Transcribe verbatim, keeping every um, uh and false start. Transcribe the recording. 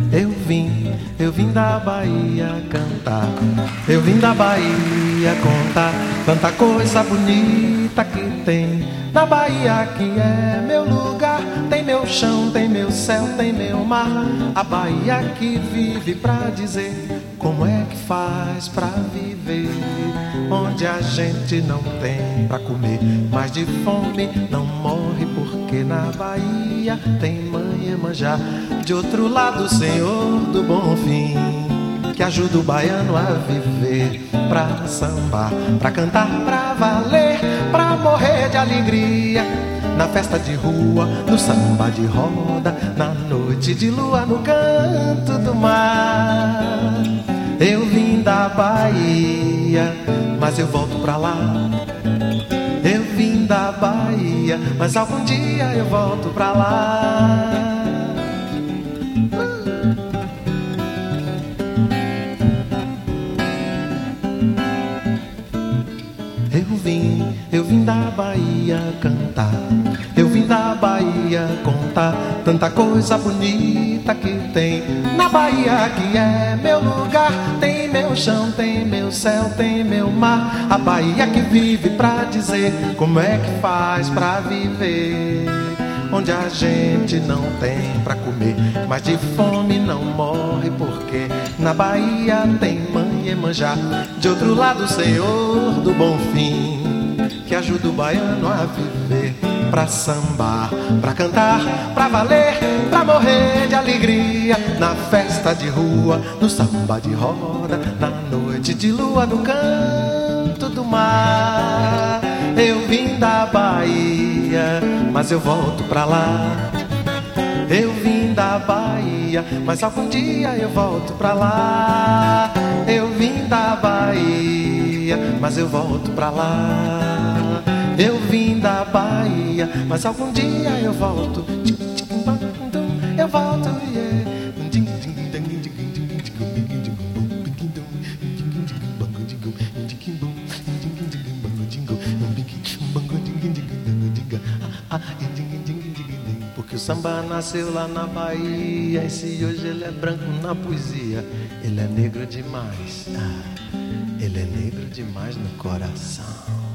Eu vim, eu vim da Bahia cantar. Eu vim da Bahia contar tanta coisa bonita que tem na Bahia, que é meu lugar. Tem meu chão, tem meu céu, tem meu mar. A Bahia que vive pra dizer como é que faz pra viver, onde a gente não tem pra comer, mas de fome não morre, porque na Bahia tem mãe Iemanjá. De outro lado, o Senhor do Bom Fim, que ajuda o baiano a viver, pra sambar, pra cantar, pra valer, pra morrer de alegria, na festa de rua, no samba de roda, na noite de lua, no canto do mar. Eu vim da Bahia, mas eu volto pra lá. Eu vim da Bahia, mas algum dia eu volto pra lá. Eu vim, eu vim da Bahia cantar. Eu vim da Bahia contar tanta coisa bonita que tem na Bahia, que é meu lugar. Tem meu chão, tem meu céu, tem meu mar. A Bahia que vive pra dizer como é que faz pra viver, onde a gente não tem pra comer, mas de fome não morre, porque na Bahia tem mãe Iemanjá. De outro lado, o Senhor do Bom Fim, que ajuda o baiano a viver, pra sambar, pra cantar, pra valer, pra morrer de alegria, na festa de rua, no samba de roda, na noite de lua, no canto do mar. Eu vim da Bahia, mas eu volto pra lá. Eu vim da Bahia, mas algum dia eu volto pra lá. Eu vim da Bahia, mas eu volto pra lá. Eu vim da Bahia, mas algum dia eu volto. Eu volto, yeah. Porque o samba nasceu lá na Bahia, e se hoje ele é branco na poesia, ele é negro demais. Ah, ele é negro demais no coração.